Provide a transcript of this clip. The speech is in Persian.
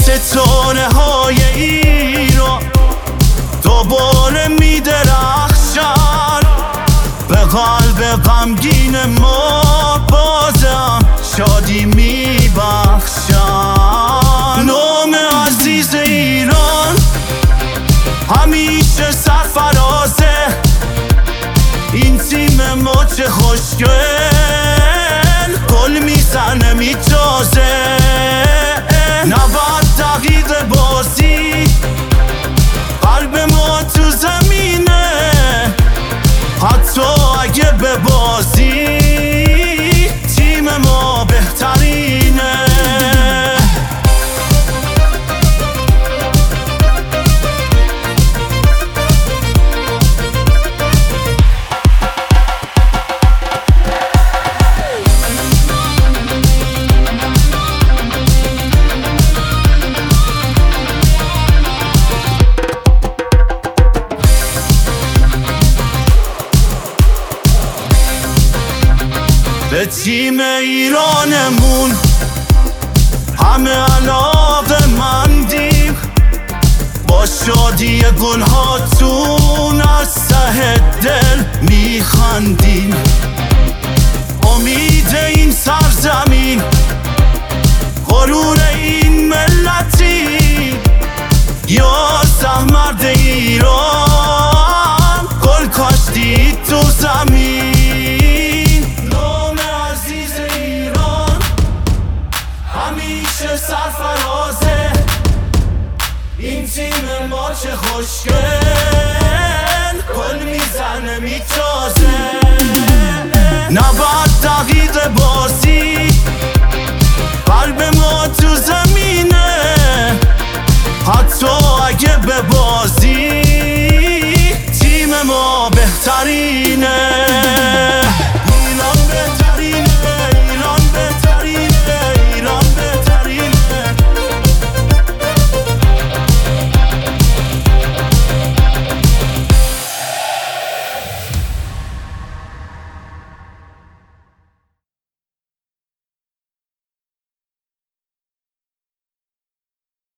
ستاره های ایران دوباره میدرخشن، به قلب غمگین ما بازم شادی میبخشن. نام عزیز ایران همیشه سرفرازه، این تیم ما چه خوشگل گل میزنه میتازه. 90 دقیقه بازی قلب ما تو زمینه، حتی اگه به بازی تیم ما بهترینه. به تیم ایرانمون همه علاقه مندیم، با شادی گلهاتون از ته دل میخندیم. امید این سرزمین، غرور این ملتی، یا مرد ایران گل کاشتی تو زمین. همیشه سرفرازه، این تیم ما چه خوشگل گل میزنه میتازه. 90 دقیقه بازی قلب ما تو زمینه، حتی اگه به